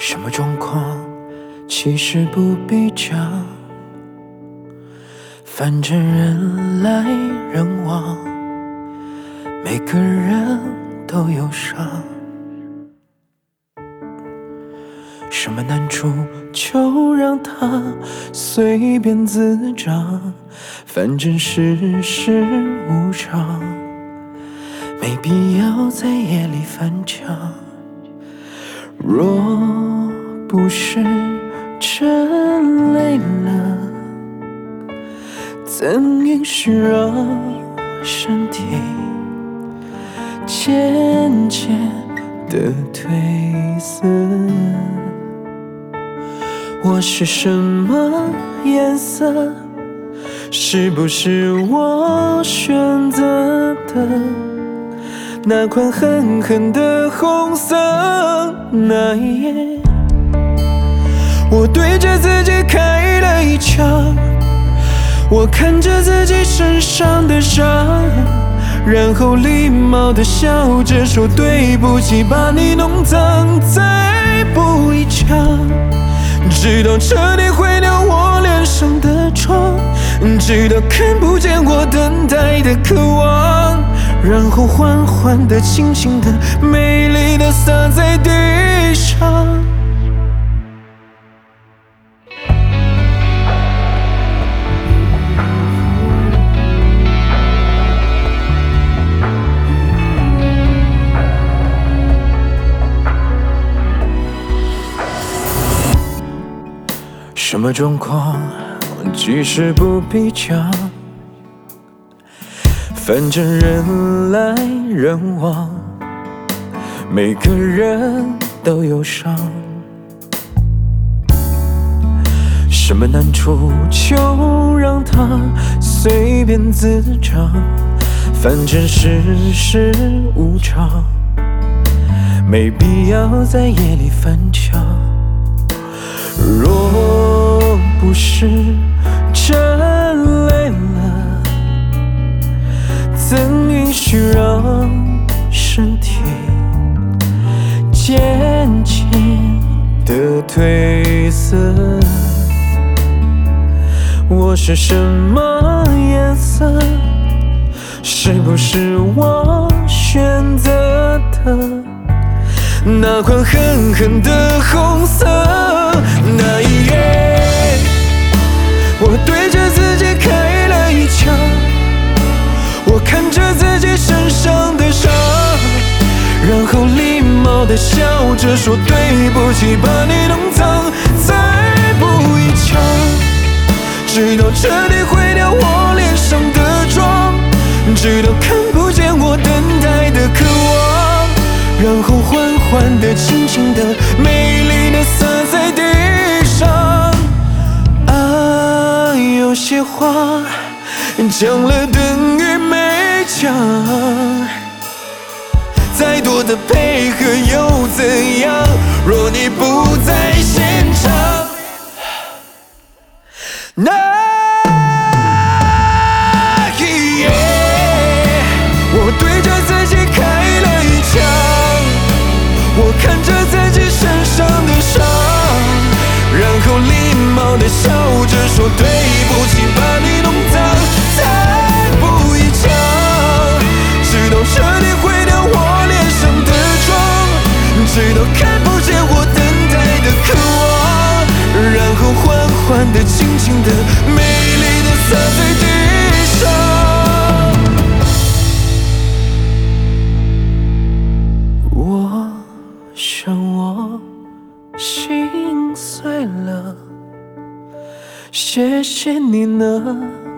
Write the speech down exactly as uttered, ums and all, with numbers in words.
什么状况其实不必讲，反正人来人往，每个人都有伤。什么难处就让它随便滋长，反正世事无常，没必要在夜里翻墙。若不是真累了，怎允许让身体渐渐的褪色？我是什么颜色？是不是我选择的？那款狠狠的红色，那一夜，我对着自己开了一枪，我看着自己身上的伤，然后礼貌地笑着说对不起，把你弄脏，再补一枪，直到彻底毁掉我脸上的妆，直到看不见我等待的渴望，然后缓缓地、轻轻地、美丽地洒在地上。什么状况其实不必讲，反正人来人往，每个人都有伤。什么难处就让它随便滋长，反正世事无常，没必要在夜里翻墙。若不是真累了，怎允许让身体渐渐的褪色？我是什么颜色？是不是我选择的？那款狠狠的红色，那一夜，我对着自己开了一枪，我看着自己身上的伤，然后礼貌地笑着说对不起，把你弄脏，再补一枪，直到彻底毁掉我脸上的妆，直到看不见我等待的渴望，然后缓缓地、轻轻地、美丽地洒在地上。啊，有些话讲了等于没讲，再多的配合又怎样？若你不在现场，那一夜，我对着自己开了一枪，我看着自己身上的伤，然后礼貌地笑着说对不起，把你弄脏，再补一枪，直到彻底毁掉我脸上的妆，直到看不见我等待的渴望，然后缓缓地、轻轻地、美丽地洒在地上。我想我心碎了，谢谢你那